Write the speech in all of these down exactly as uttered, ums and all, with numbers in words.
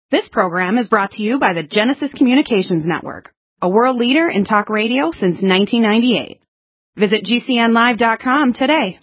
This program is brought to you by the Genesis Communications Network, a world leader in talk radio since nineteen ninety-eight. Visit G C N live dot com today.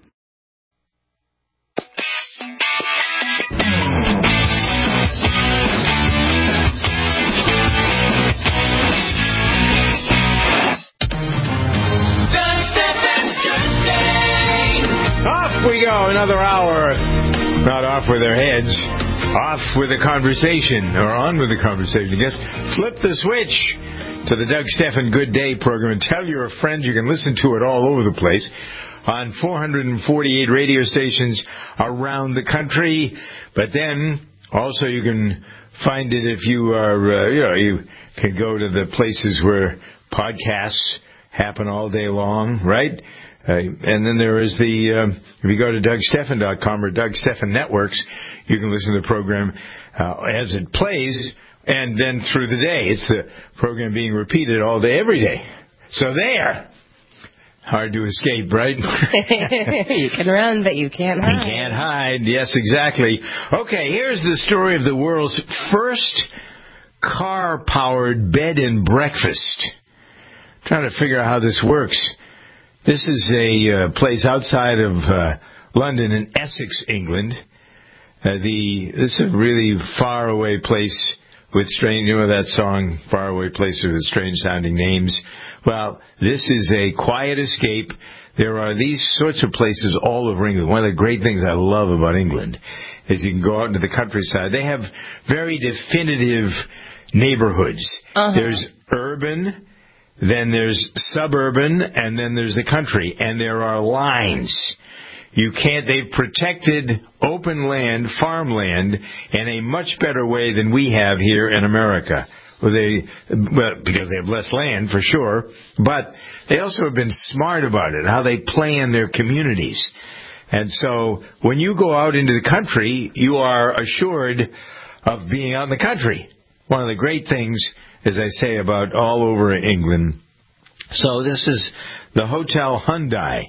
Off we go, another hour. Not off with their heads. Off with the conversation, or on with the conversation, I guess. Flip the switch to the Doug Stephan Good Day program and tell your friends you can listen to it all over the place on four hundred forty-eight radio stations around the country. But then also you can find it if you are, uh, you know, you can go to the places where podcasts happen all day long, right? Uh, and then there is the, um, if you go to Doug Stephan dot com or Doug Stephan Networks, you can listen to the program uh, as it plays, and then through the day. It's the program being repeated all day, every day. So there. Hard to escape, right? You can run, but you can't hide. You can't hide. Yes, exactly. Okay, here's the story of the world's first car-powered bed and breakfast. I'm trying to figure out how this works. This is a uh, place outside of uh, London in Essex, England. Uh, the this is a really far-away place with strange, you know that song, Faraway Places with Strange Sounding Names? Well, this is a quiet escape. There are these sorts of places all over England. One of the great things I love about England is you can go out into the countryside. They have very definitive neighborhoods. Uh-huh. There's urban, then there's suburban, and then there's the country. And there are lines. You can't, they've protected open land, farmland, in a much better way than we have here in America. Well, they, well, because they have less land, for sure, but they also have been smart about it, how they plan their communities. And so when you go out into the country, you are assured of being out in the country. One of the great things, as I say, about all over England. So this is the Hotel Hyundai.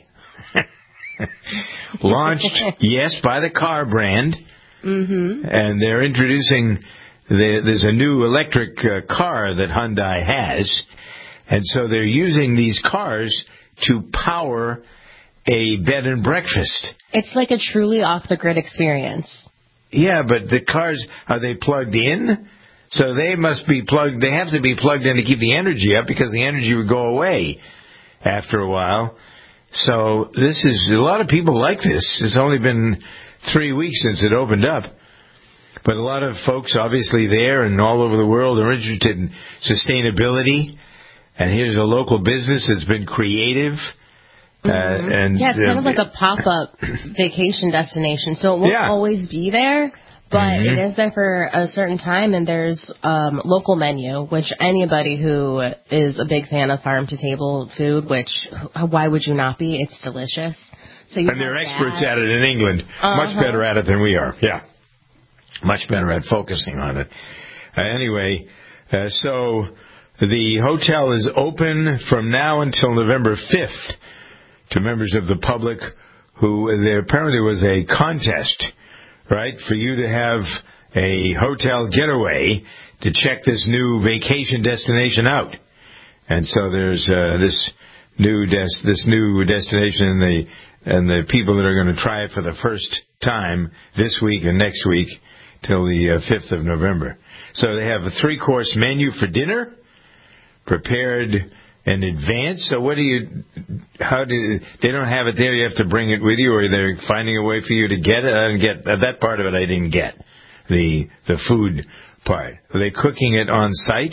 Launched, yes, by the car brand. Mm-hmm. And they're introducing, the, there's a new electric uh, car that Hyundai has. And so they're using these cars to power a bed and breakfast. It's like a truly off-the-grid experience. Yeah, but the cars, are they plugged in? So they must be plugged, they have to be plugged in to keep the energy up because the energy would go away after a while. So this is, a lot of people like this. It's only been three weeks since it opened up. But a lot of folks obviously there and all over the world are interested in sustainability. And here's a local business that's been creative. Mm-hmm. Uh, and yeah, it's kind uh, of like a pop-up vacation destination. So it won't yeah. always be there. But mm-hmm. it is there for a certain time, and there's um, local menu, which anybody who is a big fan of farm-to-table food, which why would you not be? It's delicious. So you and they're experts that. at it in England. Uh-huh. Much better at it than we are. Yeah. Much better at focusing on it. Uh, anyway, uh, so the hotel is open from now until November fifth to members of the public who, there apparently was a contest, right, for you to have a hotel getaway to check this new vacation destination out. And so there's uh, this new des- this new destination, and the and the people that are going to try it for the first time this week and next week till the uh, fifth of November. So they have a three-course menu for dinner, prepared in advance. So what do you, how do, they don't have it there, you have to bring it with you, or they're finding a way for you to get it? I didn't get, that part of it I didn't get, the the food part. Are they cooking it on site?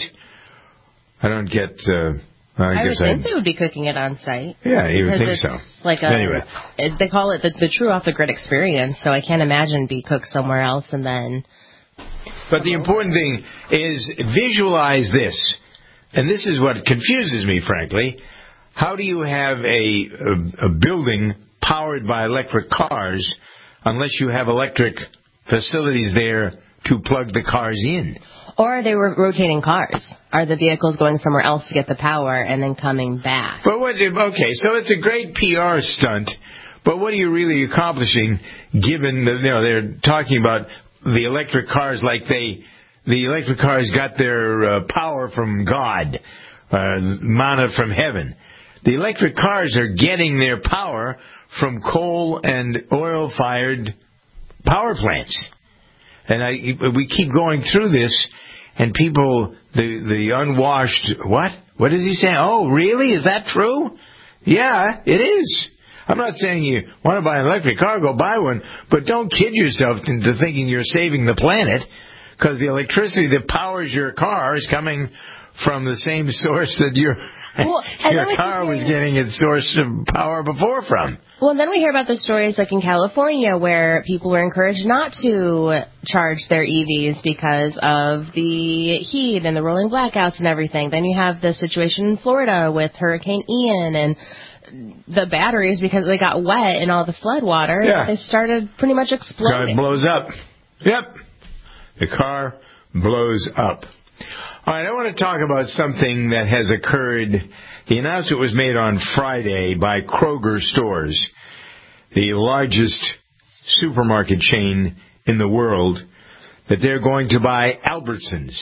I don't get, uh, I, I guess would think I, they would be cooking it on site. Yeah, you would think it's so. Like a, anyway. It, they call it the, the true off-the-grid experience, so I can't imagine be cooked somewhere else and then... But the important thing is visualize this. And this is what confuses me, frankly. How do you have a, a, a building powered by electric cars unless you have electric facilities there to plug the cars in? Or are they rotating cars? Are the vehicles going somewhere else to get the power and then coming back? But what? Okay, so it's a great P R stunt, but what are you really accomplishing given that, you know, they're talking about the electric cars like they the electric cars got their uh, power from God, uh, manna from heaven. The electric cars are getting their power from coal and oil-fired power plants. And I, we keep going through this, and people, the the unwashed, what? What does he say? Oh, really? Is that true? Yeah, it is. I'm not saying you want to buy an electric car, go buy one, but don't kid yourself into thinking you're saving the planet, because the electricity that powers your car is coming from the same source that your well, your car was getting its source of power before from. Well, and then we hear about the stories like in California where people were encouraged not to charge their E Vs because of the heat and the rolling blackouts and everything. Then you have the situation in Florida with Hurricane Ian and the batteries, because they got wet in all the flood water, yeah. they started pretty much exploding. The car blows up. Yep. The car blows up. All right, I want to talk about something that has occurred. The announcement was made on Friday by Kroger Stores, the largest supermarket chain in the world, that they're going to buy Albertsons,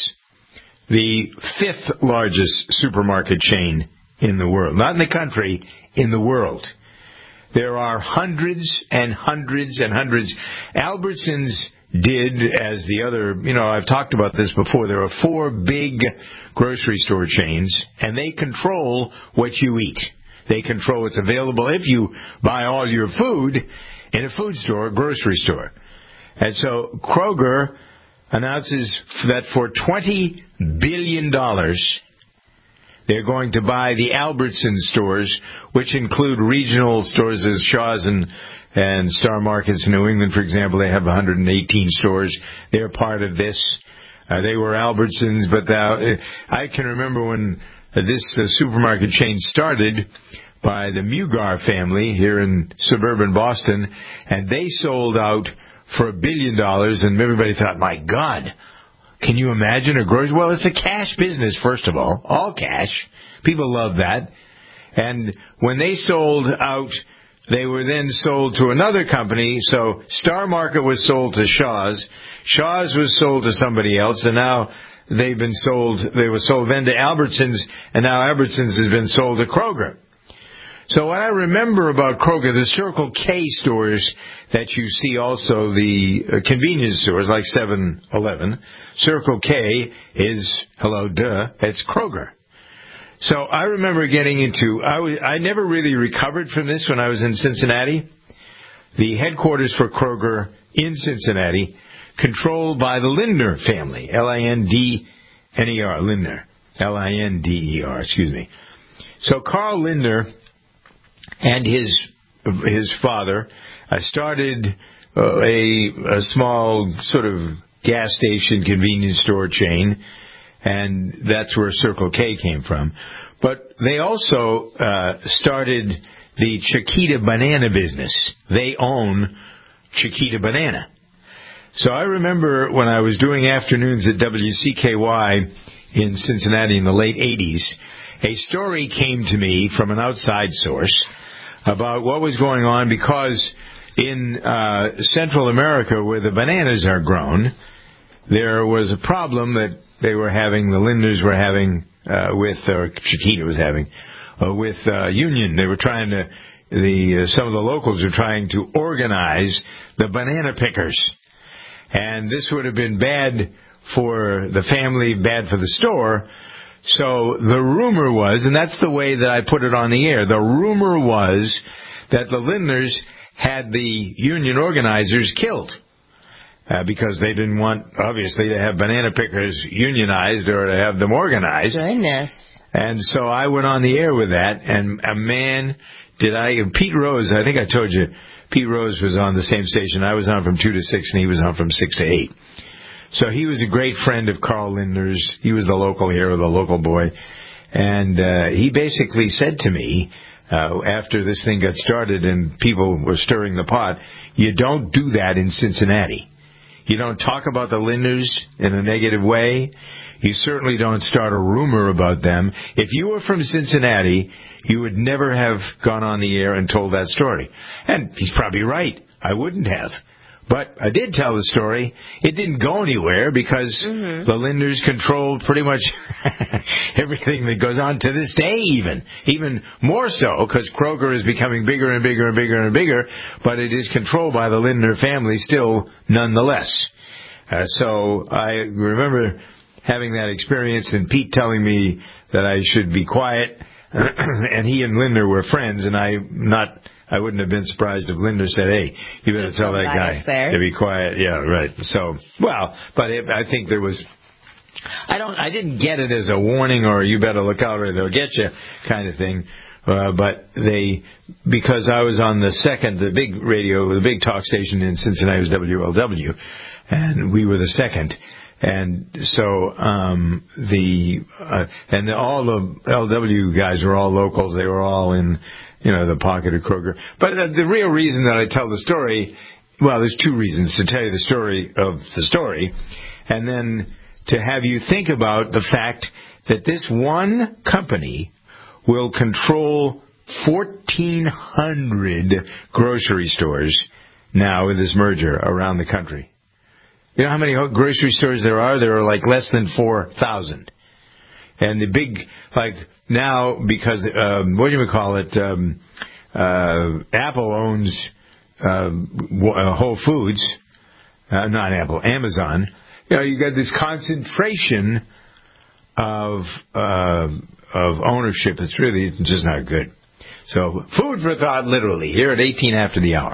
the fifth largest supermarket chain in the world. Not in the country, in the world. There are hundreds and hundreds and hundreds. Albertsons did as the other, you know, I've talked about this before. There are four big grocery store chains, and they control what you eat. They control what's available if you buy all your food in a food store, a grocery store. And so Kroger announces that for twenty billion dollars, they're going to buy the Albertsons stores, which include regional stores as Shaw's and And Star Markets in New England, for example, they have one hundred eighteen stores. They're part of this. Uh, they were Albertsons, but the, I can remember when uh, this uh, supermarket chain started by the Mugar family here in suburban Boston, and they sold out for a billion dollars, and everybody thought, my God, can you imagine a grocery? Well, it's a cash business, first of all, all cash. People love that. And when they sold out, they were then sold to another company. So Star Market was sold to Shaw's. Shaw's was sold to somebody else, and now they've been sold. They were sold then to Albertsons, and now Albertsons has been sold to Kroger. So what I remember about Kroger, the Circle K stores that you see, also the uh, convenience stores like seven eleven, Circle K is, hello, duh, it's Kroger. So I remember getting into, I, was, I never really recovered from this when I was in Cincinnati. The headquarters for Kroger in Cincinnati, controlled by the Lindner family, L I N D N E R, Lindner, L I N D E R, excuse me. So Carl Lindner and his his father uh, started uh, a, a small sort of gas station convenience store chain, and that's where Circle K came from. But they also uh, started the Chiquita Banana business. They own Chiquita Banana. So I remember when I was doing afternoons at W C K Y in Cincinnati in the late eighties, a story came to me from an outside source about what was going on, because in uh, Central America, where the bananas are grown, there was a problem that they were having, the Lindners were having uh, with, or Chiquita was having, uh, with uh, Union. They were trying to, the uh, some of the locals were trying to organize the banana pickers. And this would have been bad for the family, bad for the store. So the rumor was, and that's the way that I put it on the air, the rumor was that the Lindners had the union organizers killed. Uh, because they didn't want, obviously, to have banana pickers unionized or to have them organized. Goodness. And so I went on the air with that, and a man, did I, Pete Rose, I think I told you, Pete Rose was on the same station. I was on from two to six, and he was on from six to eight. So he was a great friend of Carl Lindner's. He was the local hero, the local boy. And uh, he basically said to me, uh, after this thing got started and people were stirring the pot, you don't do that in Cincinnati. You don't talk about the Lindners in a negative way. You certainly don't start a rumor about them. If you were from Cincinnati, you would never have gone on the air and told that story. And he's probably right. I wouldn't have. But I did tell the story. It didn't go anywhere because mm-hmm. the Lindners controlled pretty much everything that goes on to this day, even. Even more so, because Kroger is becoming bigger and bigger and bigger and bigger, but it is controlled by the Lindner family still, nonetheless. Uh, so I remember having that experience and Pete telling me that I should be quiet, and he and Lindner were friends, and I not... I wouldn't have been surprised if Lindner said, hey, you better tell that guy to be quiet. Yeah, right. So, well, but it, I think there was, I don't, I didn't get it as a warning or you better look out or they'll get you kind of thing. Uh, but they, because I was on the second, the big radio, the big talk station in Cincinnati was W L W, and we were the second. And so, um, the, uh, and the, all the L W guys were all locals. They were all in, you know, the pocket of Kroger. But uh, the real reason that I tell the story, well, there's two reasons to tell you the story of the story, and then to have you think about the fact that this one company will control fourteen hundred grocery stores now with this merger around the country. You know how many grocery stores there are? There are like less than four thousand. And the big, like, now, because, um, what do you call it, um, uh, Apple owns uh, Whole Foods, uh, not Apple, Amazon. You know, you got this concentration of uh, of ownership. It's really just not good. So, food for thought, literally, here at eighteen after the hour.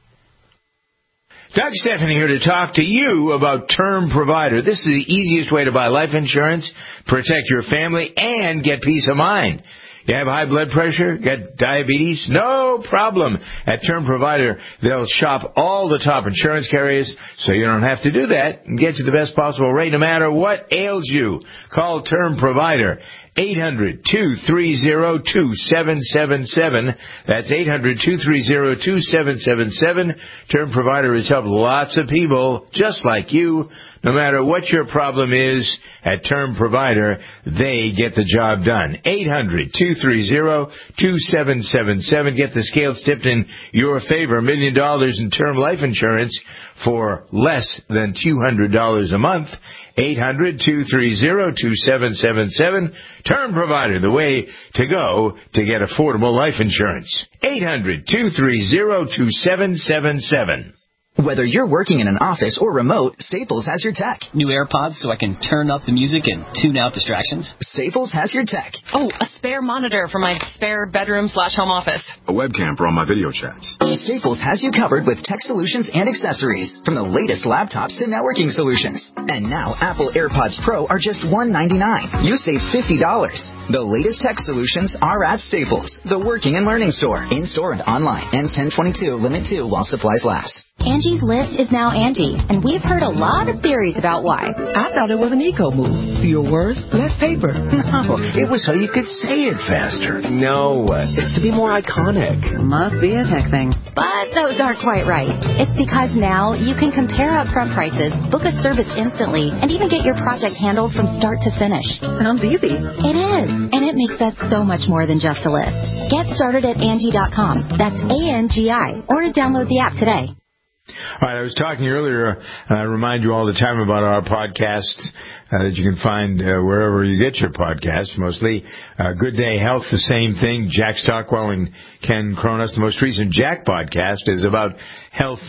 Doug Stephanie here to talk to you about Term Provider. This is the easiest way to buy life insurance, protect your family, and get peace of mind. You have high blood pressure, got diabetes? No problem. At Term Provider, they'll shop all the top insurance carriers, so you don't have to do that, and get you the best possible rate no matter what ails you. Call Term Provider. eight hundred, two three zero, two seven seven seven. That's eight hundred, two three zero, two seven seven seven. Term Provider has helped lots of people just like you. No matter what your problem is, at Term Provider, they get the job done. eight hundred, two three zero, two seven seven seven. Get the scales tipped in your favor. A million dollars in term life insurance for less than two hundred dollars a month. eight hundred, two three zero, two seven seven seven. Term Provider, the way to go to get affordable life insurance. eight hundred, two three zero, two seven seven seven. Whether you're working in an office or remote, Staples has your tech. New AirPods so I can turn up the music and tune out distractions. Staples has your tech. Oh, a spare monitor for my spare bedroom slash home office. A webcam for all my video chats. Staples has you covered with tech solutions and accessories, from the latest laptops to networking solutions. And now Apple AirPods Pro are just one ninety-nine. You save fifty dollars. The latest tech solutions are at Staples, the working and learning store. In-store and online. Ends ten twenty-two. Limit two while supplies last. Angie's List is now Angie, and we've heard a lot of theories about why. I thought it was an eco move. Fewer words, less paper. No, it was so you could say it faster. No, it's to be more iconic. Must be a tech thing. But those aren't quite right. It's because now you can compare upfront prices, book a service instantly, and even get your project handled from start to finish. Sounds easy. It is, and it makes us so much more than just a list. Get started at Angie dot com. That's A N G I, or download the app today. All right, I was talking earlier, and I remind you all the time about our podcasts uh, that you can find uh, wherever you get your podcasts, mostly. Uh, Good Day Health, the same thing. Jack Stockwell and Ken Kronos. The most recent Jack podcast is about health,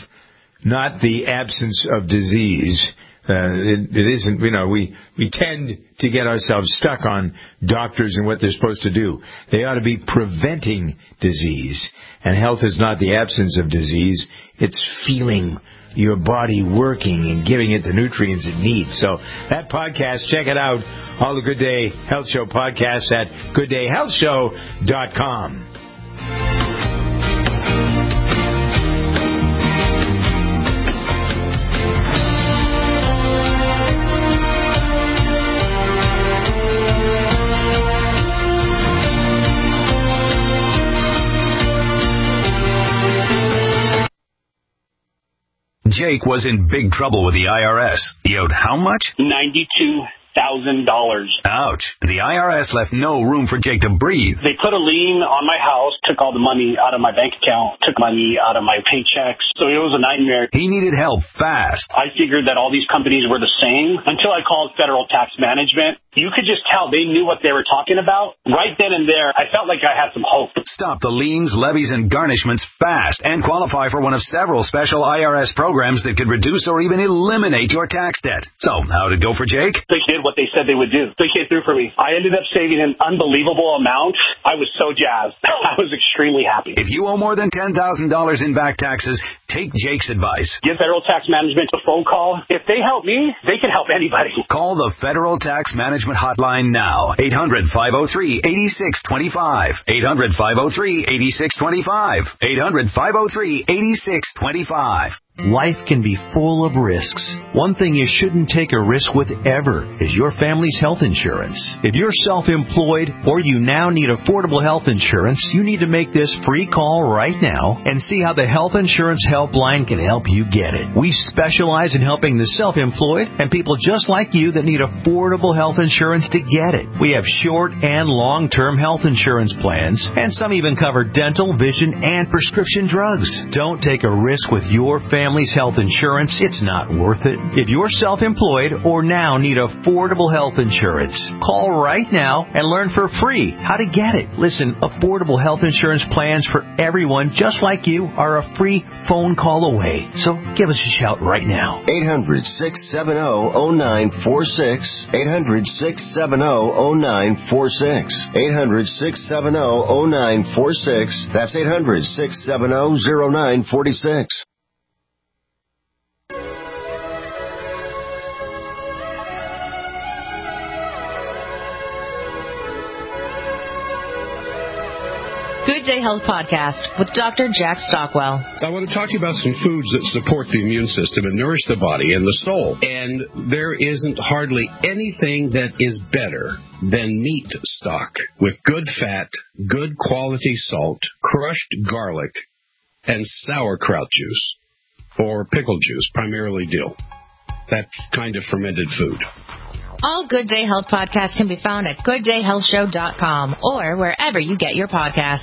not the absence of disease. Uh, it, it isn't, you know, we, we tend to get ourselves stuck on doctors and what they're supposed to do. They ought to be preventing disease. And health is not the absence of disease. It's feeling your body working and giving it the nutrients it needs. So that podcast, check it out. All the Good Day Health Show podcasts at good day health show dot com. Jake was in big trouble with the I R S. He owed how much? ninety-two thousand dollars. Ouch. The I R S left no room for Jake to breathe. They put a lien on my house, took all the money out of my bank account, took money out of my paychecks. So it was a nightmare. He needed help fast. I figured that all these companies were the same until I called Federal Tax Management. You could just tell they knew what they were talking about. Right then and there, I felt like I had some hope. Stop the liens, levies, and garnishments fast and qualify for one of several special I R S programs that could reduce or even eliminate your tax debt. So, how did it go for Jake? They did what they said they would do. They came through for me. I ended up saving an unbelievable amount. I was so jazzed. I was extremely happy. If you owe more than ten thousand dollars in back taxes, take Jake's advice. Give Federal Tax Management a phone call. If they help me, they can help anybody. Call the Federal Tax Management Hotline now. eight hundred, five oh three, eight six two five. eight hundred, five oh three, eight six two five. eight hundred, five oh three, eight six two five. Life can be full of risks. One thing you shouldn't take a risk with ever is your family's health insurance. If you're self-employed or you now need affordable health insurance, you need to make this free call right now and see how the Health Insurance Helpline can help you get it. We specialize in helping the self-employed and people just like you that need affordable health insurance to get it. We have short and long-term health insurance plans, and some even cover dental, vision, and prescription drugs. Don't take a risk with your family. Family's health insurance, it's not worth it. If you're self-employed or now need affordable health insurance, call right now and learn for free how to get it. Listen, affordable health insurance plans for everyone just like you are a free phone call away. So give us a shout right now. eight hundred, six seven zero, zero nine four six. eight hundred, six seven zero, zero nine four six. eight hundred, six seven zero, zero nine four six. That's eight hundred, six seven zero, zero nine four six. Good Day Health Podcast with Doctor Jack Stockwell. I want to talk to you about some foods that support the immune system and nourish the body and the soul. And there isn't hardly anything that is better than meat stock with good fat, good quality salt, crushed garlic, and sauerkraut juice, or pickle juice, primarily dill. That kind of fermented food. All Good Day Health podcasts can be found at good day health show dot com or wherever you get your podcasts.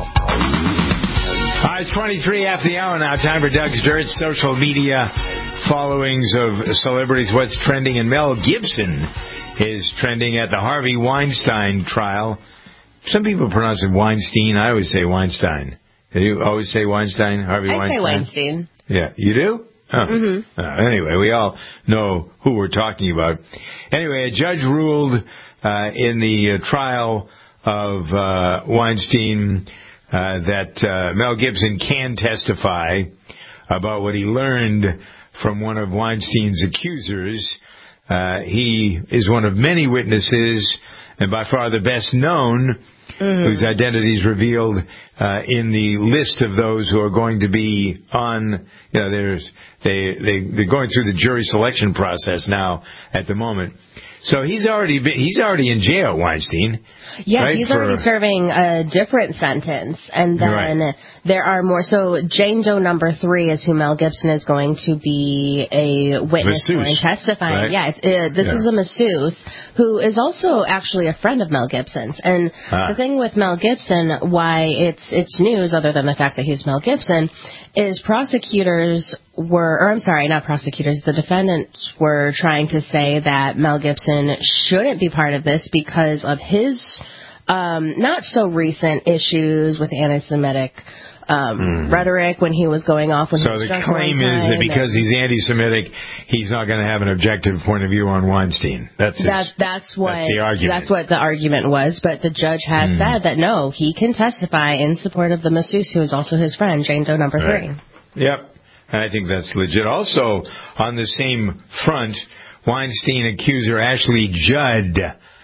Uh, it's twenty-three after the hour now. Time for Doug's Dirt. Social media followings of celebrities. What's trending? And Mel Gibson is trending at the Harvey Weinstein trial. Some people pronounce it Weinstein. I always say Weinstein. Do you always say Weinstein? Harvey I Weinstein? say Weinstein. Yeah, you do? Oh. Mm-hmm. Uh, anyway, we all know who we're talking about. Anyway, a judge ruled uh, in the uh, trial of uh, Weinstein uh, that uh, Mel Gibson can testify about what he learned from one of Weinstein's accusers. Uh, he is one of many witnesses, and by far the best known, mm-hmm. whose identity is revealed uh, in the list of those who are going to be on. You know, there's they they they're going through the jury selection process now at the moment. So he's already been, he's already in jail, Weinstein. Yeah, right, he's for, already serving a different sentence, and then right. there are more. So Jane Doe number three is who Mel Gibson is going to be a witness for and testifying. Right? Yeah, it's, uh, this yeah. is a masseuse who is also actually a friend of Mel Gibson's. And ah. the thing with Mel Gibson, why it's it's news, other than the fact that he's Mel Gibson, is prosecutors were, or I'm sorry, not prosecutors, the defendants were trying to say that Mel Gibson shouldn't be part of this because of his um, not so recent issues with anti-Semitic um, mm. rhetoric when he was going off. When so he was the claim is that because he's anti-Semitic, he's not going to have an objective point of view on Weinstein. That's his, that, that's what that's the argument. That's what the argument was. But the judge had mm. said that no, he can testify in support of the masseuse, who is also his friend, Jane Doe number right. three. Yep. And I think that's legit. Also, on the same front, Weinstein accuser Ashley Judd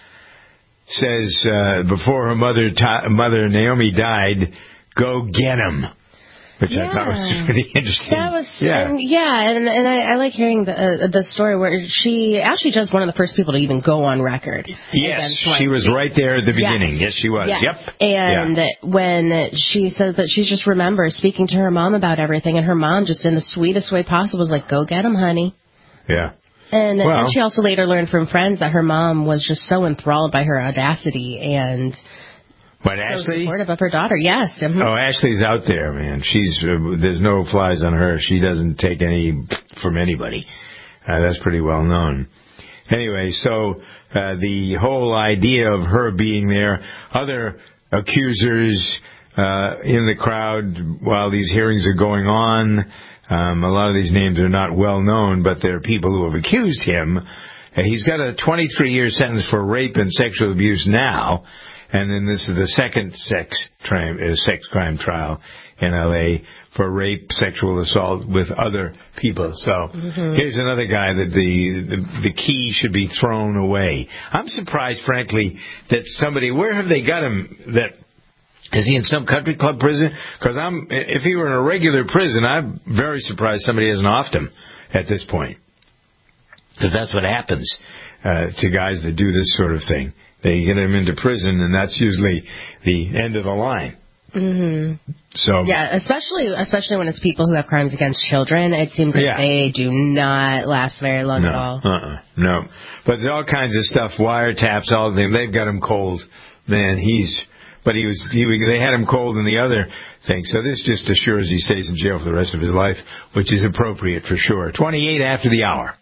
says uh, before her mother, ta- mother Naomi died, go get him. Which yeah. I thought was pretty interesting. That was, yeah, and, yeah, and, and I, I like hearing the uh, the story where she actually just one of the first people to even go on record. Yes, she was right there at the beginning. Yes, yes she was. Yes. Yep. And yeah. when she said that she just remembers speaking to her mom about everything, and her mom just in the sweetest way possible was like, "Go get him, honey." Yeah. And, well, and she also later learned from friends that her mom was just so enthralled by her audacity and what, so Ashley? supportive of her daughter. Yes. Mm-hmm. Oh, Ashley's out there, man. She's uh, there's no flies on her. She doesn't take any from anybody. Uh, that's pretty well known. Anyway, so uh, the whole idea of her being there, other accusers uh, in the crowd while these hearings are going on. Um, a lot of these names are not well known, but they're people who have accused him. Uh, he's got a twenty-three year sentence for rape and sexual abuse now, and then this is the second sex crime, uh, sex crime trial in L A for rape, sexual assault with other people. So mm-hmm. here's another guy that the, the the key should be thrown away. I'm surprised, frankly, that somebody, where have they got him? That is he in some country club prison? Because I'm, if he were in a regular prison, I'm very surprised somebody hasn't offed him at this point. Because that's what happens uh, to guys that do this sort of thing. They get them into prison, and that's usually the end of the line. Mm-hmm. So yeah, especially especially when it's people who have crimes against children, it seems like yeah. they do not last very long no, at all. Uh-uh, no, but there's all kinds of stuff, wiretaps, all of them. They've got him cold, man. He's, but he was, he, they had him cold in the other thing. So this just assures he stays in jail for the rest of his life, which is appropriate for sure. twenty-eight after the hour.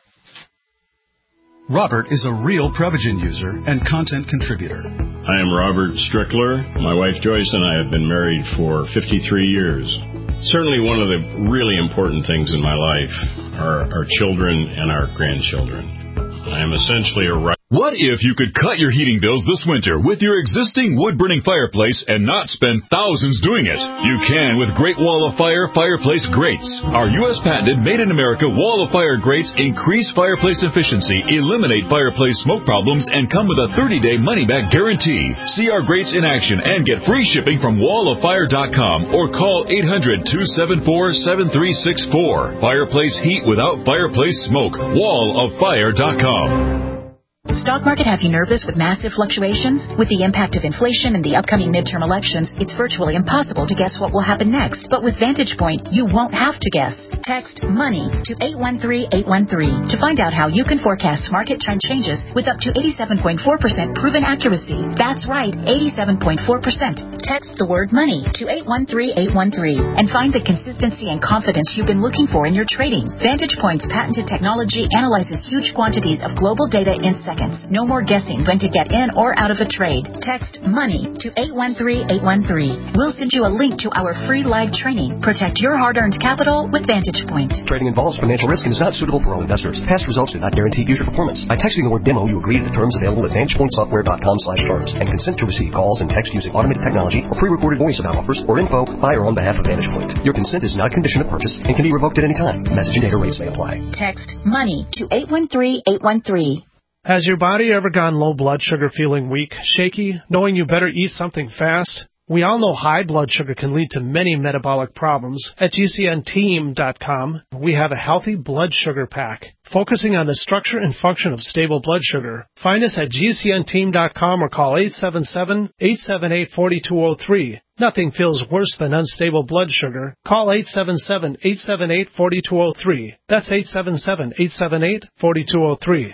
Robert is a real Prevagen user and content contributor. I am Robert Strickler. My wife Joyce and I have been married for fifty-three years. Certainly one of the really important things in my life are our children and our grandchildren. I am essentially a right. What if you could cut your heating bills this winter with your existing wood-burning fireplace and not spend thousands doing it? You can with Great Wall of Fire fireplace grates. Our U S patented made-in-America Wall of Fire grates increase fireplace efficiency, eliminate fireplace smoke problems, and come with a thirty day money-back guarantee. See our grates in action and get free shipping from wall of fire dot com or call eight hundred, two seven four, seven three six four. Fireplace heat without fireplace smoke. wall of fire dot com. Stock market have you nervous with massive fluctuations? With the impact of inflation and the upcoming midterm elections, it's virtually impossible to guess what will happen next. But with Vantage Point, you won't have to guess. Text MONEY to eight one three eight one three to find out how you can forecast market trend changes with up to eighty-seven point four percent proven accuracy. That's right, eighty-seven point four percent. Text the word MONEY to eight one three eight one three and find the consistency and confidence you've been looking for in your trading. Vantage Point's patented technology analyzes huge quantities of global data in seconds. No more guessing when to get in or out of a trade. Text MONEY to eight one three eight one three. We'll send you a link to our free live training. Protect your hard-earned capital with Vantage Point. Trading involves financial risk and is not suitable for all investors. Past results do not guarantee future performance. By texting the word demo, you agree to the terms available at vantage point software dot com slash terms and consent to receive calls and text using automated technology or pre-recorded voice about offers or info by or on behalf of Vantage Point. Your consent is not a condition of purchase and can be revoked at any time. Message and data rates may apply. Text MONEY to eight one three eight one three. Has your body ever gone low blood sugar, feeling weak, shaky, knowing you better eat something fast? We all know high blood sugar can lead to many metabolic problems. At G C N team dot com, we have a healthy blood sugar pack, focusing on the structure and function of stable blood sugar. Find us at G C N team dot com or call eight seven seven, eight seven eight, four two zero three. Nothing feels worse than unstable blood sugar. Call eight seven seven, eight seven eight, four two zero three. That's eight seven seven, eight seven eight, four two zero three.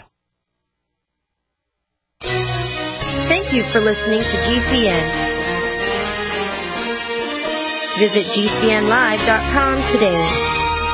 Thank you for listening to G C N. Visit G C N live dot com today.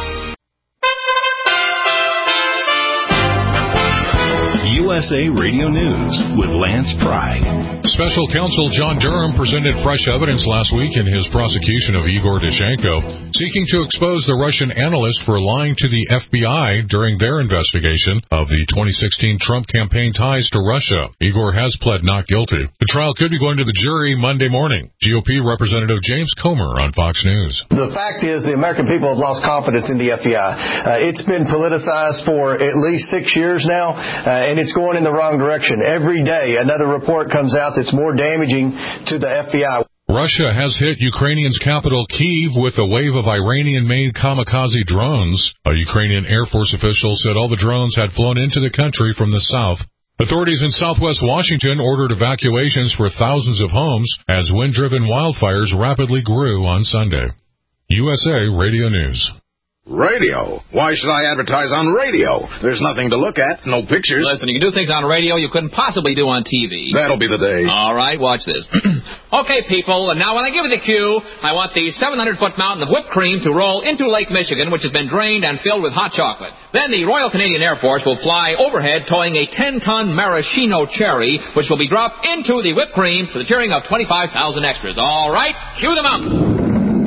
U S A Radio News with Lance Pride. Special counsel John Durham presented fresh evidence last week in his prosecution of Igor Dashchenko, seeking to expose the Russian analyst for lying to the F B I during their investigation of the twenty sixteen Trump campaign ties to Russia. Igor has pled not guilty. The trial could be going to the jury Monday morning. G O P Representative James Comer on Fox News. The fact is the American people have lost confidence in the F B I. Uh, it's been politicized for at least six years now, uh, and it's going in the wrong direction. Every day another report comes out that's more damaging to the F B I. Russia has hit Ukrainian's capital, Kyiv, with a wave of Iranian-made kamikaze drones. A Ukrainian Air Force official said all the drones had flown into the country from the south. Authorities in southwest Washington ordered evacuations for thousands of homes as wind-driven wildfires rapidly grew on Sunday. U S A Radio News. Radio? Why should I advertise on radio? There's nothing to look at, no pictures. Listen, you can do things on radio you couldn't possibly do on T V. That'll be the day. All right, watch this. Okay, people, and now when I give you the cue, I want the seven hundred foot mountain of whipped cream to roll into Lake Michigan, which has been drained and filled with hot chocolate. Then the Royal Canadian Air Force will fly overhead towing a ten ton maraschino cherry, which will be dropped into the whipped cream to the cheering of twenty-five thousand extras. All right, cue the mountain.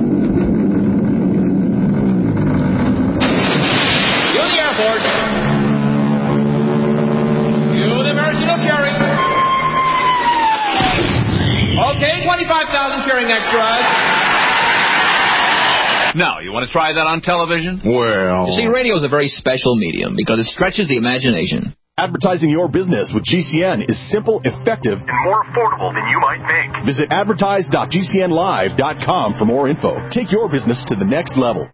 Okay, twenty-five thousand cheering extras. Now, you want to try that on television? Well... You see, radio is a very special medium because it stretches the imagination. Advertising your business with G C N is simple, effective, and more affordable than you might think. Visit advertise dot g c n live dot com for more info. Take your business to the next level.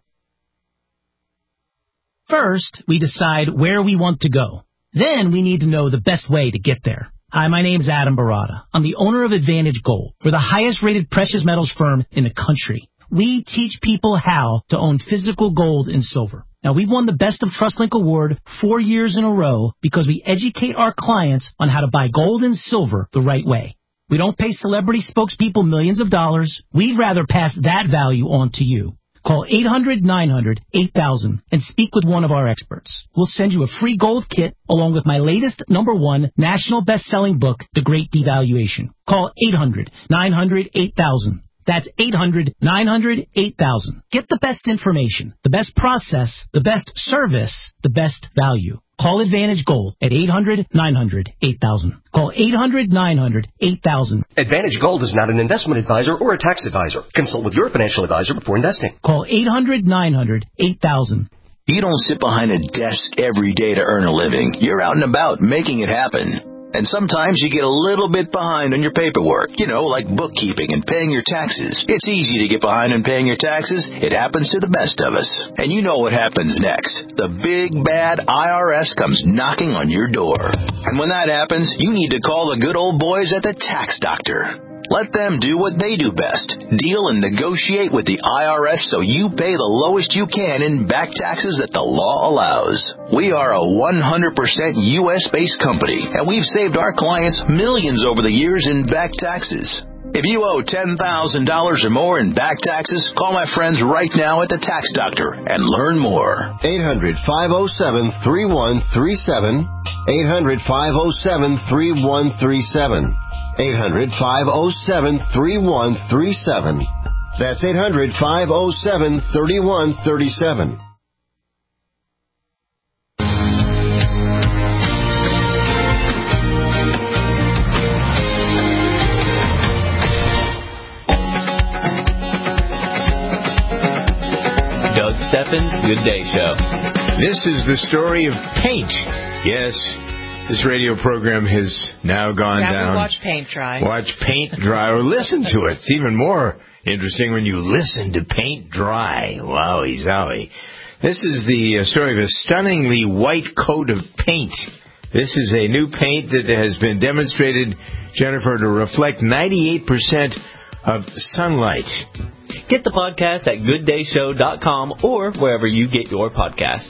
First, we decide where we want to go. Then we need to know the best way to get there. Hi, my name's Adam Barada. I'm the owner of Advantage Gold. We're the highest-rated precious metals firm in the country. We teach people how to own physical gold and silver. Now, we've won the Best of TrustLink Award four years in a row because we educate our clients on how to buy gold and silver the right way. We don't pay celebrity spokespeople millions of dollars. We'd rather pass that value on to you. Call eight hundred nine hundred eight thousand and speak with one of our experts. We'll send you a free gold kit along with my latest number one national best-selling book, The Great Devaluation. Call eight hundred nine hundred eight thousand. That's eight hundred nine hundred eight thousand. Get the best information, the best process, the best service, the best value. Call Advantage Gold at eight hundred nine hundred eight thousand. Call eight hundred nine hundred eight thousand. Advantage Gold is not an investment advisor or a tax advisor. Consult with your financial advisor before investing. Call eight hundred nine hundred eight thousand. You don't sit behind a desk every day to earn a living. You're out and about making it happen. And sometimes you get a little bit behind on your paperwork, you know, like bookkeeping and paying your taxes. It's easy to get behind on paying your taxes. It happens to the best of us. And you know what happens next. The big, bad I R S comes knocking on your door. And when that happens, you need to call the good old boys at the Tax Doctor. Let them do what they do best. Deal and negotiate with the I R S so you pay the lowest you can in back taxes that the law allows. We are a one hundred percent U S-based company, and we've saved our clients millions over the years in back taxes. If you owe ten thousand dollars or more in back taxes, call my friends right now at the Tax Doctor and learn more. eight hundred five oh seven three one three seven. eight hundred five oh seven three one three seven. eight hundred five oh seven three one three seven. That's eight hundred five oh seven three one three seven. Doug Steffens Good Day Show. This is the story of paint. Yes. This radio program has now gone yeah, down. Watch paint dry. Watch paint dry or listen to it. It's even more interesting when you listen to paint dry. Wowie zowie. This is the story of a stunningly white coat of paint. This is a new paint that has been demonstrated, Jennifer, to reflect ninety-eight percent of sunlight. Get the podcast at good day show dot com or wherever you get your podcasts.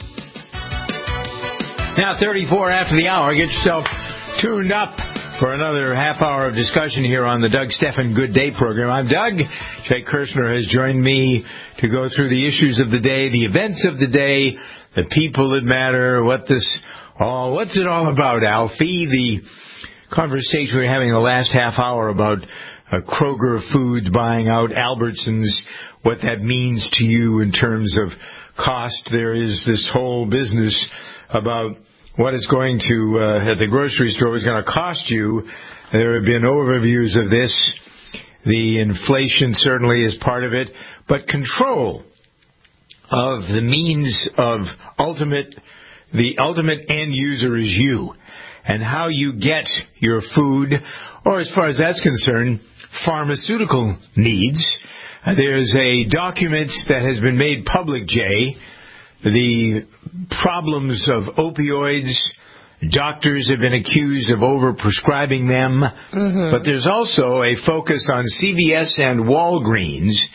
Now, thirty-four after the hour, get yourself tuned up for another half hour of discussion here on the Doug Stephan Good Day program. I'm Doug. Jay Kirshner has joined me to go through the issues of the day, the events of the day, the people that matter, what this all, what's it all about, Alfie? The conversation we were having the last half hour about uh, Kroger Foods buying out Albertsons, what that means to you in terms of cost. There is this whole business about what it's going to, uh, at the grocery store, is going to cost you. There have been overviews of this. The inflation certainly is part of it, but control of the means of ultimate, the ultimate end user is you, and how you get your food, or as far as that's concerned, pharmaceutical needs. Uh, there's a document that has been made public, Jay. The problems of opioids, doctors have been accused of overprescribing them, mm-hmm. but there's also a focus on C V S and Walgreens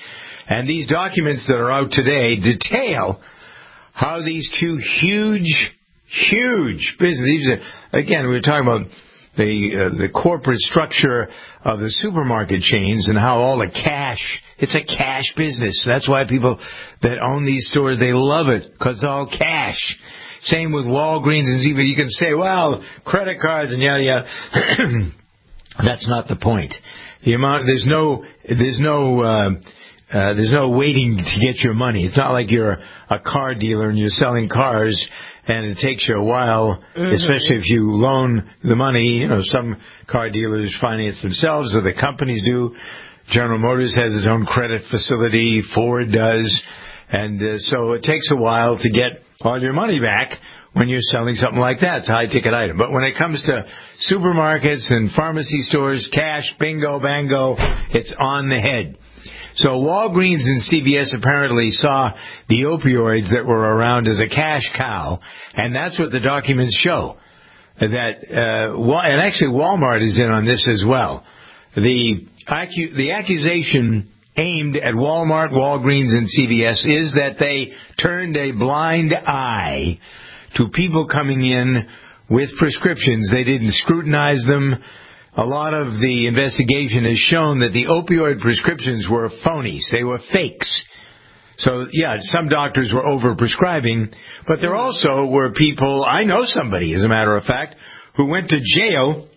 And these documents that are out today detail how these two huge, huge businesses, again, we were talking about the uh, the corporate structure of the supermarket chains and how all the cash, it's a cash business. That's why people that own these stores, they love it, because it's all cash. Same with Walgreens and Zebra. You can say, well, credit cards and yada yada. That's not the point. The amount, there's no, there's no, uh, uh, there's no waiting to get your money. It's not like you're a car dealer and you're selling cars and it takes you a while, mm-hmm. especially if you loan the money. You know, some car dealers finance themselves, or the companies do. General Motors has its own credit facility. Ford does. And uh, so it takes a while to get all your money back when you're selling something like that. It's a high-ticket item. But when it comes to supermarkets and pharmacy stores, cash, bingo, bango, it's on the head. So Walgreens and C V S apparently saw the opioids that were around as a cash cow, and that's what the documents show. That uh, and actually Walmart is in on this as well. The acu- the accusation aimed at Walmart, Walgreens, and C V S is that they turned a blind eye to people coming in with prescriptions. They didn't scrutinize them. A lot of the investigation has shown that the opioid prescriptions were phonies. They were fakes. So, yeah, some doctors were over-prescribing, but there also were people, I know somebody, as a matter of fact, who went to jail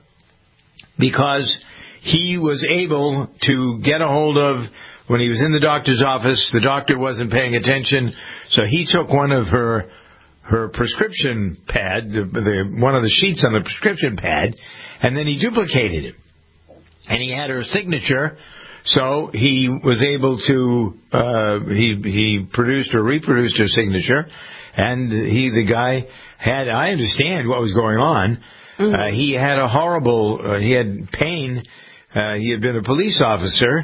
because he was able to get a hold of, when he was in the doctor's office, the doctor wasn't paying attention, so he took one of her her prescription pad, the, the, one of the sheets on the prescription pad, and then he duplicated it. And he had her signature, so he was able to, uh, he he produced or reproduced her signature, and he, the guy, had, I understand what was going on. Mm-hmm. Uh, he had a horrible, uh, he had pain. Uh, he had been a police officer,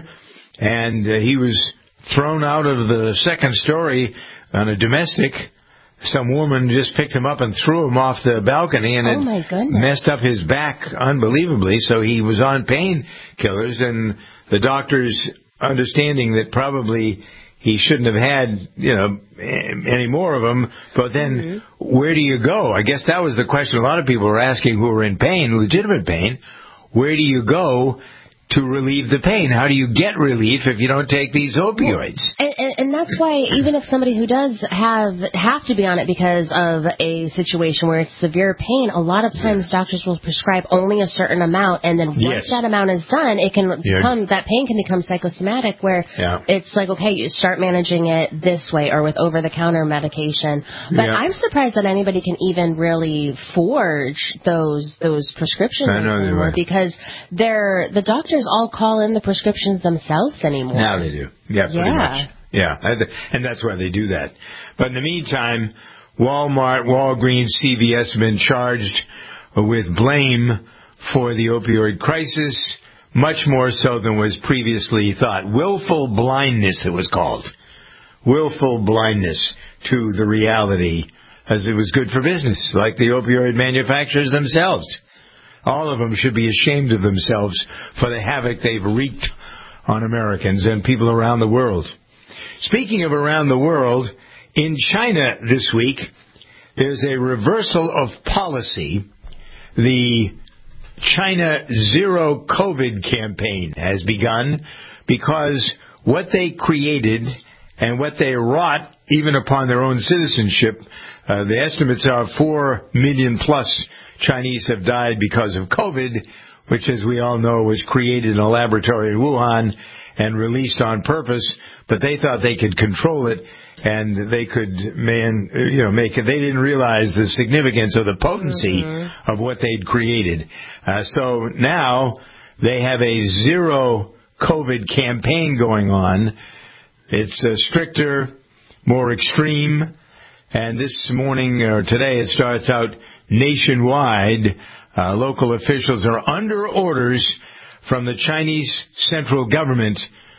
and uh, he was thrown out of the second story on a domestic. Some woman just picked him up and threw him off the balcony, and oh it messed up his back unbelievably. So he was on painkillers, and the doctors, understanding that probably he shouldn't have had, you know, any more of them. But then, mm-hmm. where do you go? I guess that was the question a lot of people were asking who were in pain, legitimate pain. Where do you go to relieve the pain? How do you get relief if you don't take these opioids? And, and, and that's why even if somebody who does have have to be on it because of a situation where it's severe pain, a lot of times yeah. doctors will prescribe only a certain amount, and then once yes. that amount is done, it can yeah. become that pain can become psychosomatic, where yeah. it's like, okay, you start managing it this way or with over-the-counter medication. But yeah. I'm surprised that anybody can even really forge those those prescriptions I know anymore, because they're the doctors all call in the prescriptions themselves anymore. Now they do. Yeah, pretty yeah. much. Yeah, and that's why they do that. But in the meantime, Walmart, Walgreens, C V S have been charged with blame for the opioid crisis, much more so than was previously thought. Willful blindness, it was called. Willful blindness to the reality, as it was good for business, like the opioid manufacturers themselves. All of them should be ashamed of themselves for the havoc they've wreaked on Americans and people around the world. Speaking of around the world, in China this week, there's a reversal of policy. The China Zero COVID campaign has begun because what they created and what they wrought, even upon their own citizenship, uh, the estimates are four million plus Chinese have died because of COVID, which, as we all know, was created in a laboratory in Wuhan and released on purpose. But they thought they could control it, and they could, man, you know, make it. They didn't realize the significance of the potency mm-hmm. of what they'd created. Uh, so now they have a zero COVID campaign going on. It's uh, stricter, more extreme. And this morning, or today, it starts out nationwide. Uh, local officials are under orders from the Chinese central government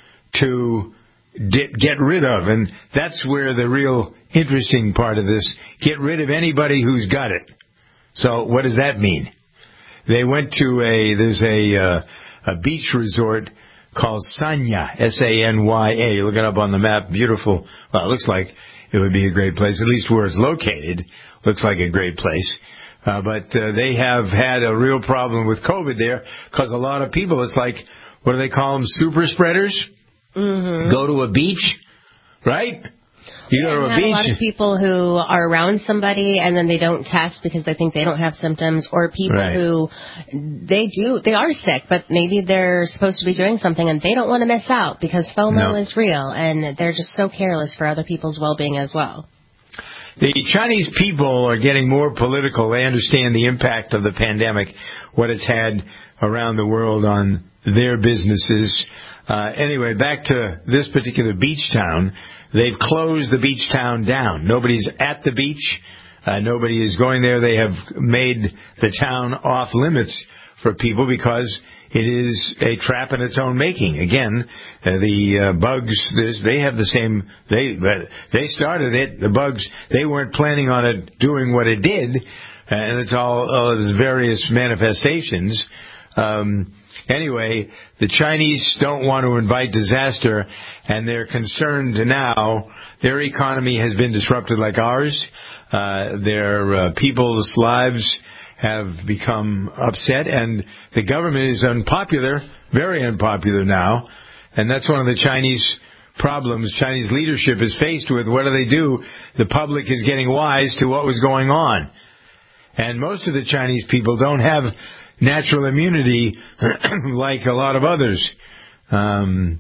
to di- get rid of, and that's where the real interesting part of this, get rid of anybody who's got it. So what does that mean? They went to a, there's a, uh, a beach resort called Sanya, S A N Y A. You look it up on the map. Beautiful. Well, it looks like it would be a great place, at least where it's located. Looks like a great place. Uh, but uh, they have had a real problem with COVID there because a lot of people, it's like, what do they call them, super spreaders? Mm-hmm. Go to a beach, right? You go to a have beach. A lot of people who are around somebody and then they don't test because they think they don't have symptoms, or people Right. who they do, they are sick, but maybe they're supposed to be doing something and they don't want to miss out because FOMO No. is real, and they're just so careless for other people's well-being as well. The Chinese people are getting more political. They understand the impact of the pandemic, what it's had around the world on their businesses. Uh, anyway, back to this particular beach town. They've closed the beach town down. Nobody's at the beach. Uh, nobody is going there. They have made the town off limits for people because it is a trap in its own making. Again, uh, the uh, bugs, this, they have the same, they they started it, the bugs, they weren't planning on it doing what it did, and it's all, all its various manifestations. Um, anyway, the Chinese don't want to invite disaster, and they're concerned now. Their economy has been disrupted like ours. Uh, their uh, people's lives have become upset, and the government is unpopular, very unpopular now, and that's one of the Chinese problems Chinese leadership is faced with. What do they do? The public is getting wise to what was going on, and most of the Chinese people don't have natural immunity like a lot of others. Um,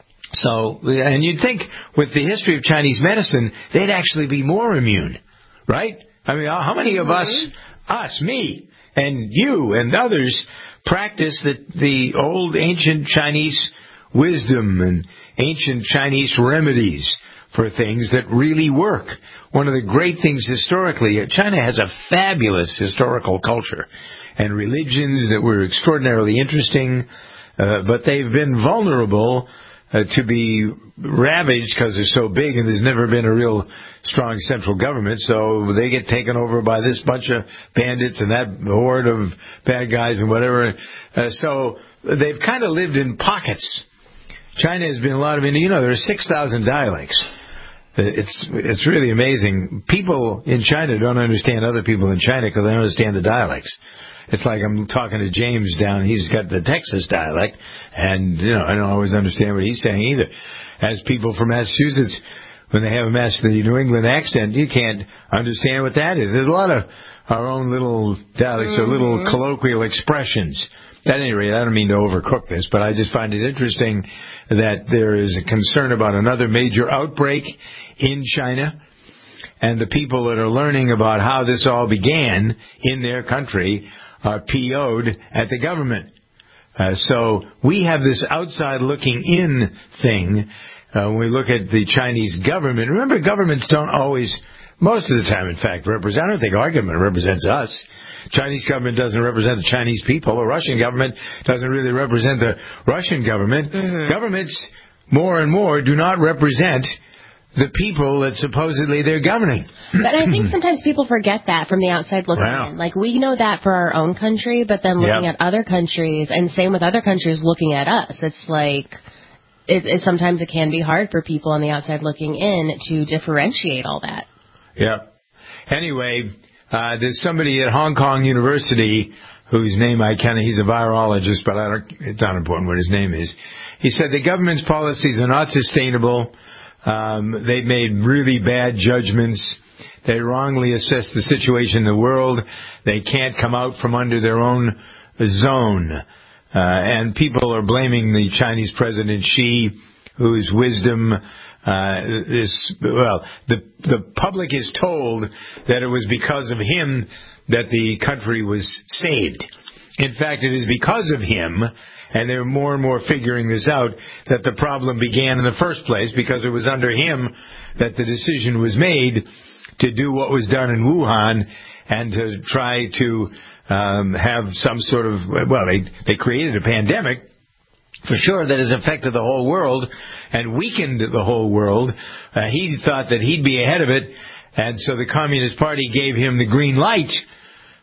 so, and you'd think with the history of Chinese medicine, they'd actually be more immune, right? I mean, how many of us, us, me, and you and others practice the, the old ancient Chinese wisdom and ancient Chinese remedies for things that really work? One of the great things historically, China has a fabulous historical culture and religions that were extraordinarily interesting, uh, but they've been vulnerable uh, to be ravaged because they're so big and there's never been a real strong central government, so they get taken over by this bunch of bandits and that horde of bad guys and whatever. Uh, so they've kind of lived in pockets. China has been a lot of, you know, there are six thousand dialects. It's it's really amazing. People in China don't understand other people in China because they don't understand the dialects. It's like I'm talking to James down. He's got the Texas dialect, and you know I don't always understand what he's saying either. As people from Massachusetts, when they have a Mass the New England accent, you can't understand what that is. There's a lot of our own little dialects or little colloquial expressions. At any rate, I don't mean to overcook this, but I just find it interesting that there is a concern about another major outbreak in China, and the people that are learning about how this all began in their country are P O'd at the government. Uh, so we have this outside looking in thing uh, when we look at the Chinese government. Remember, governments don't always, most of the time, in fact, represent, I don't think our government represents us. Chinese government doesn't represent the Chinese people. The Russian government doesn't really represent the Russian government. Mm-hmm. Governments, more and more, do not represent the people that supposedly they're governing. But I think sometimes people forget that from the outside looking wow. in. Like, we know that for our own country, but then looking yep. at other countries, and same with other countries looking at us, it's like, it, it, sometimes it can be hard for people on the outside looking in to differentiate all that. Yeah. Anyway, uh, there's somebody at Hong Kong University whose name I kind of, he's a virologist, but I don't, it's not important what his name is. He said the government's policies are not sustainable. Um, they've made really bad judgments. They wrongly assess the situation in the world. They can't come out from under their own zone. Uh, and people are blaming the Chinese President Xi, whose wisdom uh, is, well, the, the public is told that it was because of him that the country was saved. In fact, it is because of him, and they're more and more figuring this out, that the problem began in the first place, because it was under him that the decision was made to do what was done in Wuhan and to try to um, have some sort of, well, they, they created a pandemic, for sure, that has affected the whole world and weakened the whole world. Uh, he thought that he'd be ahead of it, and so the Communist Party gave him the green light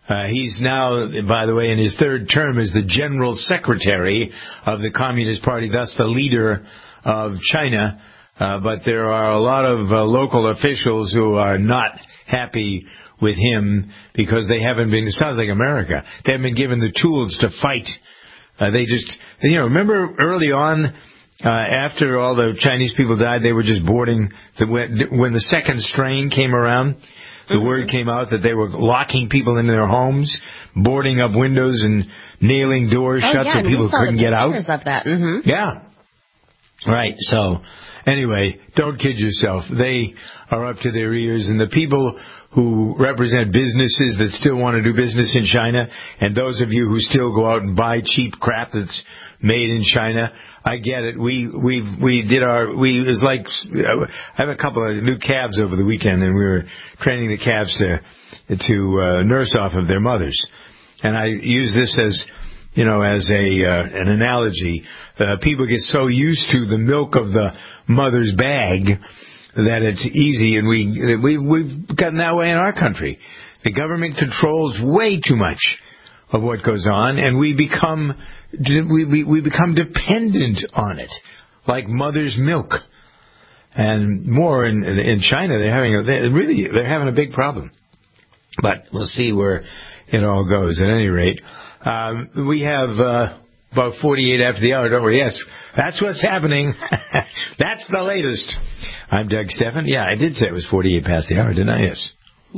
Uh, he's now, by the way, in his third term as the General Secretary of the Communist Party, thus the leader of China. Uh, but there are a lot of uh, local officials who are not happy with him because they haven't been, it sounds like America, they haven't been given the tools to fight. Uh, they just, you know, remember early on, uh, after all the Chinese people died, they were just boarding, the, when the second strain came around, the mm-hmm. word came out that they were locking people into their homes, boarding up windows and nailing doors oh, shut yeah, so people couldn't get out. Of that. Mm-hmm. Yeah. Right. So, anyway, don't kid yourself. They are up to their ears, and the people who represent businesses that still want to do business in China, and those of you who still go out and buy cheap crap that's made in China, I get it. We we we did our we it was like I have a couple of new calves over the weekend, and we were training the calves to to uh, nurse off of their mothers, and I use this as you know as a uh, an analogy. Uh, people get so used to the milk of the mother's bag that it's easy, and we we we've gotten that way in our country. The government controls way too much of what goes on, and we become we, we we become dependent on it, like mother's milk. And more in in China, they're having a, they're really they're having a big problem. But we'll see where it all goes. At any rate, um, we have uh, about forty-eight after the hour, don't we? Yes, that's what's happening. That's the latest. I'm Doug Stephan. Yeah, I did say it was forty-eight past the hour, didn't I? Yes.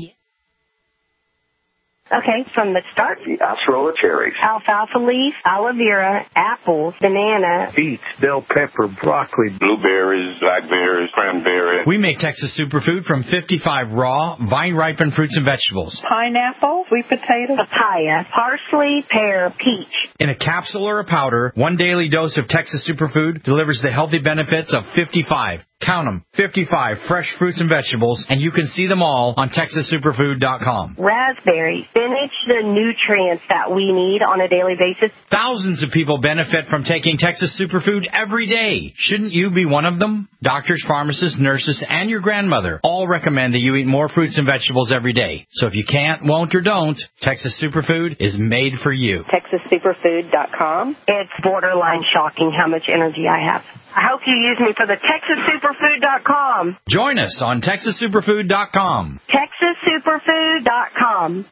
Okay, from the start. The acerola cherries. Alfalfa leaf, aloe vera, apples, banana. Beets, bell pepper, broccoli. Blueberries, blackberries, cranberries. We make Texas Superfood from fifty-five raw, vine-ripened fruits and vegetables. Pineapple, sweet potato, papaya, parsley, pear, peach. In a capsule or a powder, one daily dose of Texas Superfood delivers the healthy benefits of fifty-five. Count them, fifty-five fresh fruits and vegetables, and you can see them all on Texas Superfood dot com. Raspberry, spinach, the nutrients that we need on a daily basis. Thousands of people benefit from taking Texas Superfood every day. Shouldn't you be one of them? Doctors, pharmacists, nurses, and your grandmother all recommend that you eat more fruits and vegetables every day. So if you can't, won't, or don't, Texas Superfood is made for you. Texas Superfood dot com. It's borderline shocking how much energy I have. I hope you use me for the Texas Superfood dot com. Join us on Texas Superfood dot com. Texas Superfood dot com.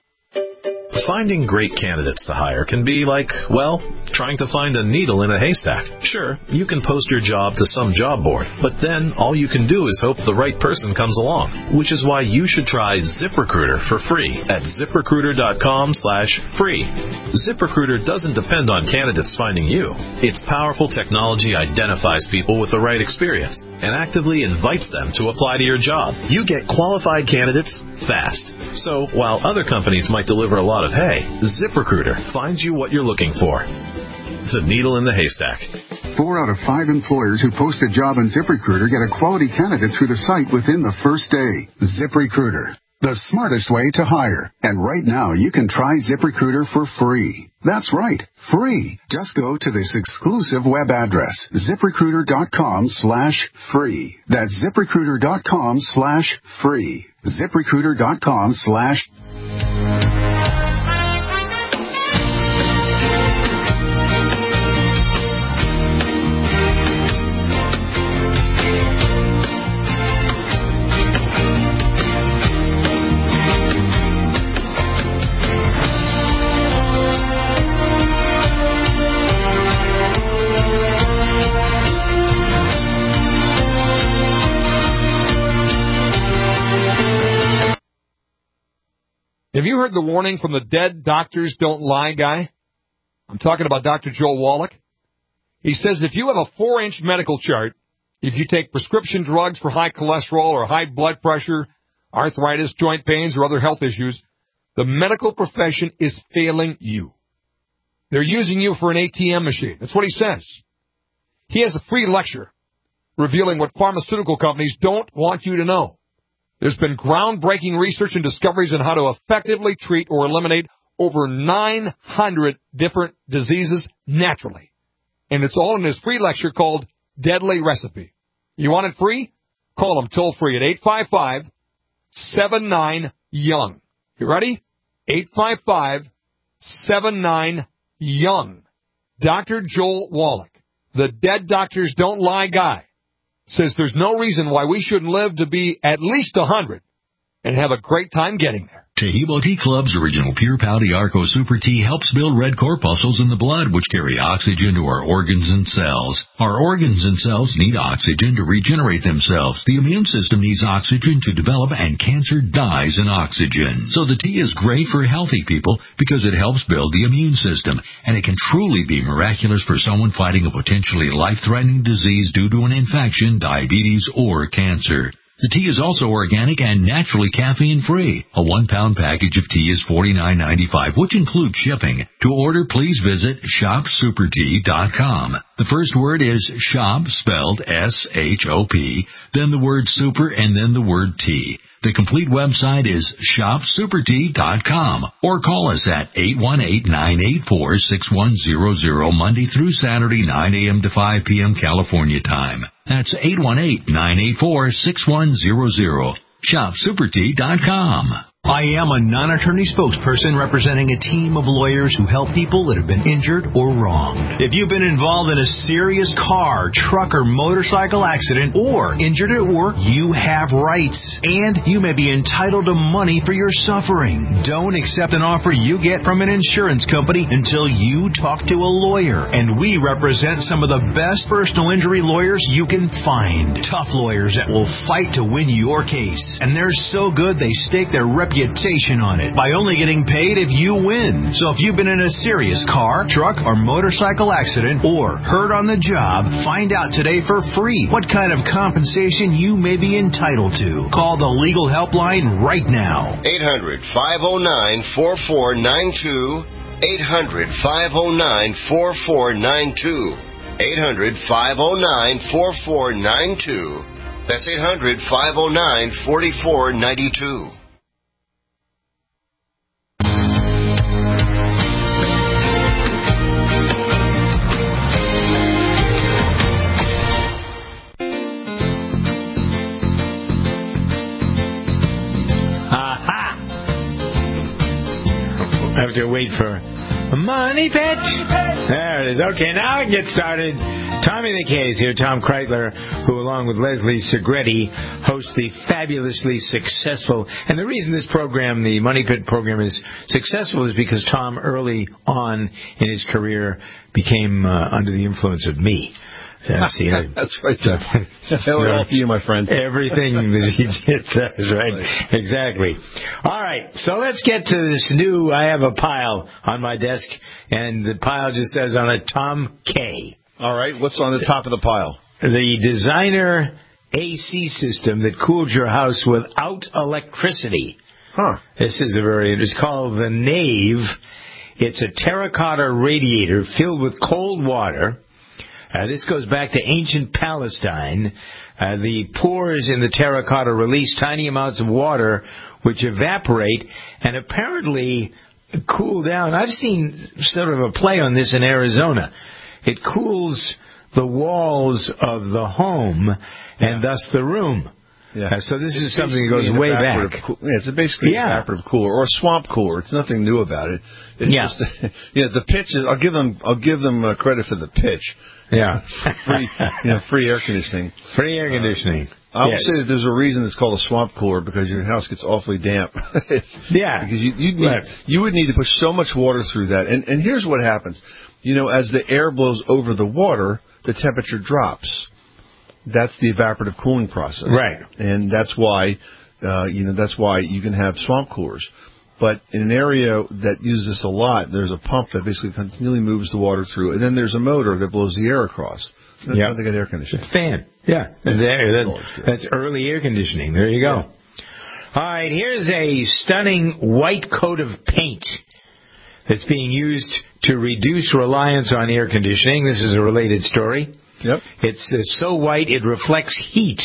Finding great candidates to hire can be like, well, trying to find a needle in a haystack. Sure, you can post your job to some job board, but then all you can do is hope the right person comes along, which is why you should try ZipRecruiter for free at ZipRecruiter dot com slash free. ZipRecruiter doesn't depend on candidates finding you. Its powerful technology identifies people with the right experience and actively invites them to apply to your job. You get qualified candidates fast. So while other companies might deliver a lot of hay, ZipRecruiter finds you what you're looking for. The needle in the haystack. Four out of five employers who post a job on ZipRecruiter get a quality candidate through the site within the first day. ZipRecruiter, the smartest way to hire. And right now, you can try ZipRecruiter for free. That's right, free. Just go to this exclusive web address, ZipRecruiter dot com slash free. That's ZipRecruiter dot com slash free. ZipRecruiter dot com slash Have you heard the warning from the dead doctors don't lie guy? I'm talking about Doctor Joel Wallach. He says if you have a four-inch medical chart, if you take prescription drugs for high cholesterol or high blood pressure, arthritis, joint pains, or other health issues, the medical profession is failing you. They're using you for an A T M machine. That's what he says. He has a free lecture revealing what pharmaceutical companies don't want you to know. There's been groundbreaking research and discoveries on how to effectively treat or eliminate over nine hundred different diseases naturally. And it's all in his free lecture called Deadly Recipe. You want it free? Call him toll free at eight five five, seven nine, young. You ready? eight five five, seven nine, young. Doctor Joel Wallach, the Dead Doctors Don't Lie guy, says there's no reason why we shouldn't live to be at least one hundred and have a great time getting there. Tahibo Tea Club's original Pure Pau Arco Super Tea helps build red corpuscles in the blood, which carry oxygen to our organs and cells. Our organs and cells need oxygen to regenerate themselves. The immune system needs oxygen to develop, and cancer dies in oxygen. So the tea is great for healthy people because it helps build the immune system, and it can truly be miraculous for someone fighting a potentially life-threatening disease due to an infection, diabetes, or cancer. The tea is also organic and naturally caffeine-free. A one-pound package of tea is forty-nine ninety-five, which includes shipping. To order, please visit shop super tea dot com. The first word is shop, spelled S H O P, then the word super, and then the word tea. The complete website is shop super tea dot com, or call us at eight one eight, nine eight four, six one zero zero Monday through Saturday, nine a.m. to five p.m. California time. That's eight one eight, nine eight four, six one zero zero. shop super tea dot com. I am a non-attorney spokesperson representing a team of lawyers who help people that have been injured or wronged. If you've been involved in a serious car, truck, or motorcycle accident, or injured at work, you have rights, and you may be entitled to money for your suffering. Don't accept an offer you get from an insurance company until you talk to a lawyer, and we represent some of the best personal injury lawyers you can find. Tough lawyers that will fight to win your case, and they're so good they stake their reputation on it by only getting paid if you win. So if you've been in a serious car, truck, or motorcycle accident, or hurt on the job, find out today for free what kind of compensation you may be entitled to. Call the legal helpline right now. eight hundred, five oh nine, four four nine two. eight hundred, five oh nine, four four nine two. eight hundred, five oh nine, four four nine two. That's eight hundred, five oh nine, four four nine two. I have to wait for Money Pit. There it is. Okay, now it gets started. Tommy the K is here, Tom Kreitler, who along with Leslie Segretti hosts the fabulously successful, and the reason this program, the Money Pit program, is successful is because Tom early on in his career became uh, under the influence of me. That's, the, That's right, Jeff. Hello to you, my friend. Everything that he did, that's right. Exactly. All right, so let's get to this new, I have a pile on my desk, and the pile just says on it, Tom K. All right, what's on the top of the pile? The designer A C system that cooled your house without electricity. Huh. This is a very, it's called the Nave. It's a terracotta radiator filled with cold water. Uh, this goes back to ancient Palestine. Uh, the pores in the terracotta release tiny amounts of water which evaporate and apparently cool down. I've seen sort of a play on this in Arizona. It cools the walls of the home and yeah. thus the room. Yeah. Uh, so this it's is something that goes way back. Cool, yeah, it's basically yeah. an evaporative cooler or a swamp cooler. It's nothing new about it. It's yeah. Just, yeah, the pitch is. I'll give them. I'll give them uh, credit for the pitch. Yeah. free, you know, free air conditioning. Free air conditioning. Uh, I will yes. say that there's a reason it's called a swamp cooler because your house gets awfully damp. yeah. Because you you need right. you would need to push so much water through that. And and here's what happens. You know, as the air blows over the water, the temperature drops. That's the evaporative cooling process. Right. And that's why, uh, you know, that's why you can have swamp coolers. But in an area that uses this a lot, there's a pump that basically continually moves the water through, and then there's a motor that blows the air across. That's yeah. how they get air conditioning. Fan. Yeah. There, that, that's early air conditioning. There you go. Yeah. All right. Here's a stunning white coat of paint that's being used to reduce reliance on air conditioning. This is a related story. Yep. It's uh, so white it reflects heat,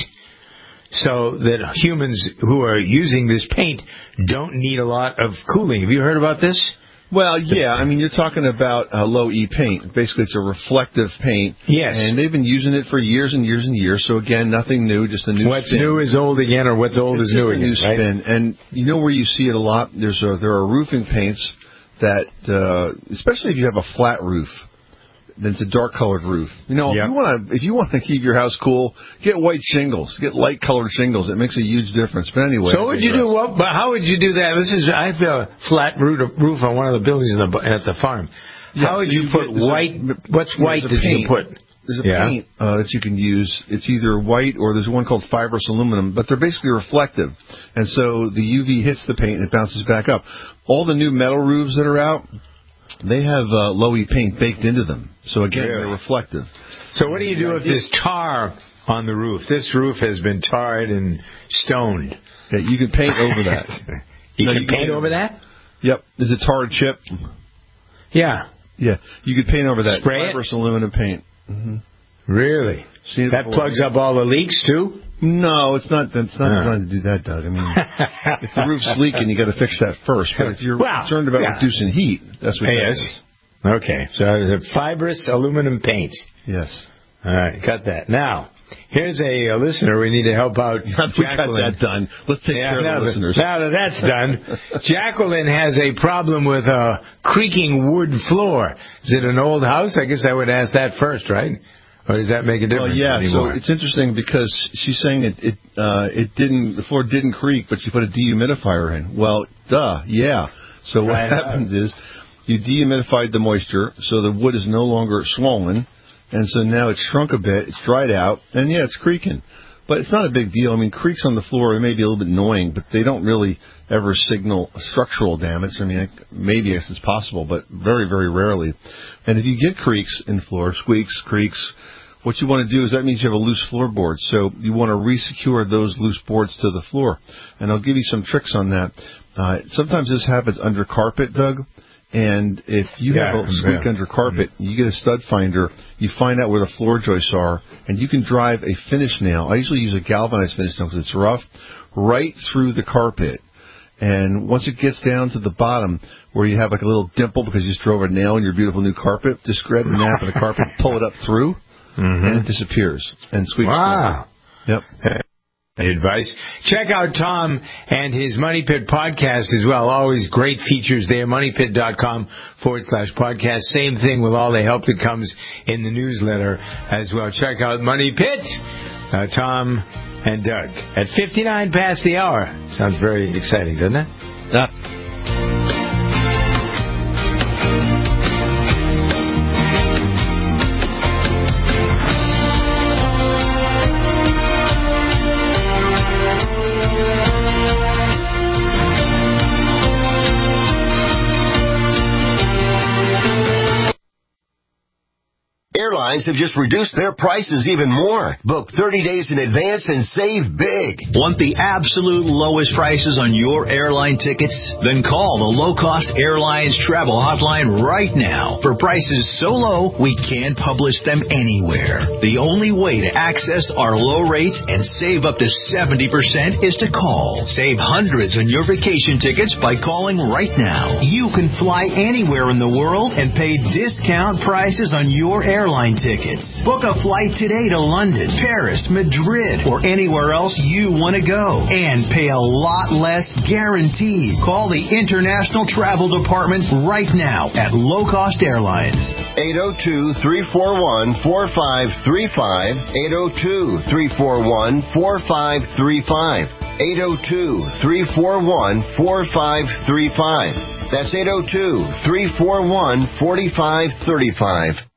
so that humans who are using this paint don't need a lot of cooling. Have you heard about this? Well, yeah. I mean, you're talking about uh, low E paint. Basically, it's a reflective paint. Yes. And they've been using it for years and years and years. So, again, nothing new, just a new What's spin. new is old again, or what's old it's is new just a again, new right? spin. And you know where you see it a lot? There's a, there are roofing paints that, uh, especially if you have a flat roof, then it's a dark colored roof. You know, Yep. if you want to, if you want to keep your house cool, get white shingles, get light colored shingles. It makes a huge difference. But anyway, So what would you do? What, but how would you do that? This is I have a flat roof roof on one of the buildings in the, at the farm. Yeah, how would so you, you put get- there's a- white? what's yeah, white there's a that you paint. can put? There's a Yeah. paint uh, that you can use. It's either white or there's one called fibrous aluminum, but they're basically reflective. And so the U V hits the paint and it bounces back up. All the new metal roofs that are out, they have uh, low E paint baked into them. So again, Really? they're reflective. So what do you do if there's tar on the roof? This roof has been tarred and stoned. Yeah, you can paint over that. you No, can you paint can- over that? Yep. Is it tarred chip? Yeah. Yeah. You could paint over that. Spray it? Fibrous aluminum paint. hmm Really? Seen it That before. plugs up all the leaks too? No, it's not. It's not Oh. designed to do that, Doug. I mean, if the roof's leaking, you got to fix that first. But if you're Well, concerned about yeah. reducing heat, that's what. that Yes. is. Okay. So it's a fibrous aluminum paint. Yes. All right. Got that. Now, here's a, a listener we need to help out. We got Jacqueline. that done. Let's take Yeah, care now of the that- listeners. Now that that's done, Jacqueline has a problem with a creaking wood floor. Is it an old house? I guess I would ask that first, right? Or does that make a difference Well, yeah. anymore? So it's interesting because she's saying it it uh, it didn't the floor didn't creak, but she put a dehumidifier in. Well, duh, yeah. So what Right. happens is you dehumidified the moisture, so the wood is no longer swollen, and so now it's shrunk a bit, it's dried out, and yeah, it's creaking. But it's not a big deal. I mean, creaks on the floor may be a little bit annoying, but they don't really ever signal structural damage. I mean, maybe yes, it's possible, but very, very rarely. And if you get creaks in the floor, squeaks, creaks, what you want to do is that means you have a loose floorboard. So you want to re-secure those loose boards to the floor. And I'll give you some tricks on that. Uh, sometimes this happens under carpet, Doug. And if you Yeah, have a squeak yeah. under carpet, you get a stud finder, you find out where the floor joists are, and you can drive a finish nail. I usually use a galvanized finish nail because it's rough, right through the carpet. And once it gets down to the bottom, where you have like a little dimple because you just drove a nail in your beautiful new carpet, just grab the nap of the carpet, pull it up through, Mm-hmm. and it disappears. And squeaks. Wow. Yep. Advice. Check out Tom and his Money Pit podcast as well. Always great features there. MoneyPit.com forward slash podcast. Same thing with all the help that comes in the newsletter as well. Check out Money Pit. Uh, Tom and Doug at fifty-nine past the hour. Sounds very exciting, doesn't it? Yeah. Airlines have just reduced their prices even more. Book thirty days in advance and save big. Want the absolute lowest prices on your airline tickets? Then call the Low Cost Airlines Travel Hotline right now. For prices so low, we can't publish them anywhere. The only way to access our low rates and save up to seventy percent is to call. Save hundreds on your vacation tickets by calling right now. You can fly anywhere in the world and pay discount prices on your airline tickets. Book a flight today to London, Paris, Madrid, or anywhere else you want to go and pay a lot less guaranteed. Call the International Travel Department right now at Low Cost Airlines. eight oh two, three four one, four five three five. eight oh two, three four one, four five three five. eight oh two, three four one, four five three five. That's eight oh two, three four one, four five three five.